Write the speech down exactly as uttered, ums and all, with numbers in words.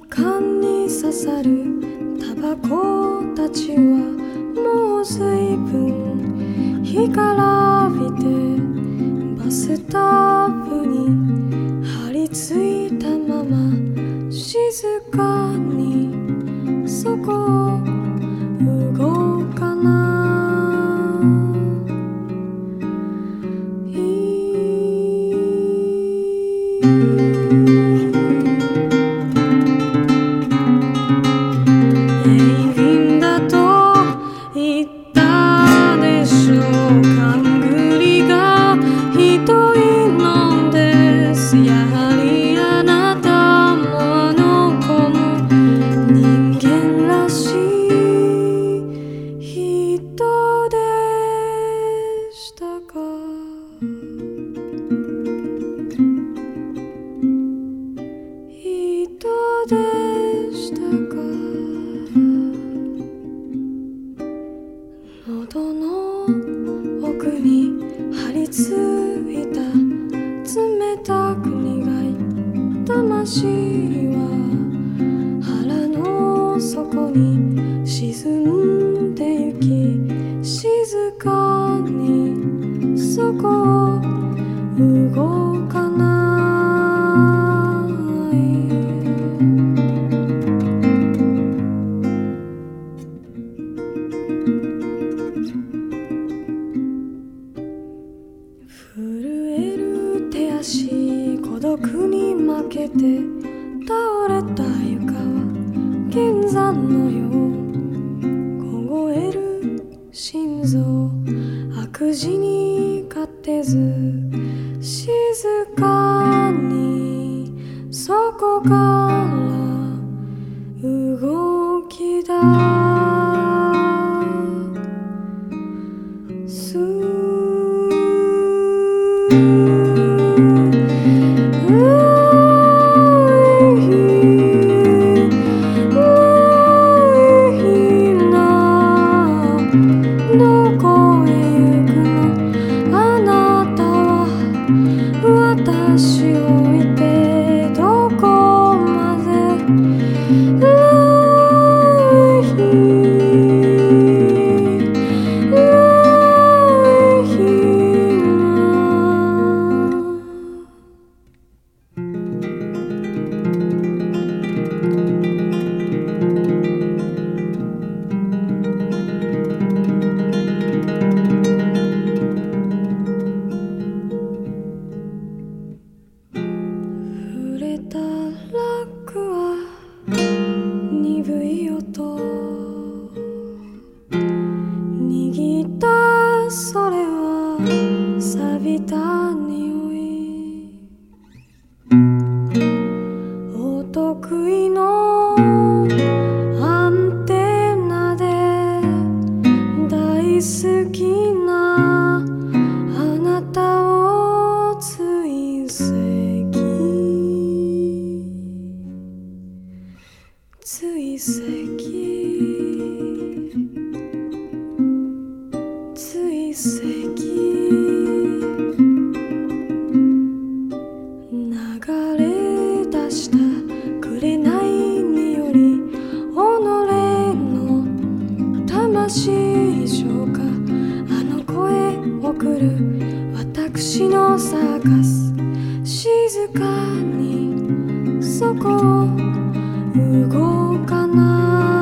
管に刺さるタバコたちはもうずいぶん干からびて、バスタブに張り付いたまま静かにそこを動かないでしたか。喉の奥に張り付いた冷たく苦い魂は腹の底に沈んでゆき、静かにそこを動かない震える手足、孤独に負けて倒れた床は剣山のよう、凍える心臓、悪事に勝てず静かにそこから動き出す。私を置いてどこまでたラックは鈍い音、握ったそれは錆びた匂い、お得意のアンテナで大好きなあなたを追跡追跡追跡流れ出した紅により己の魂消化、あの声送る私のサーカス、静かにそこを動かない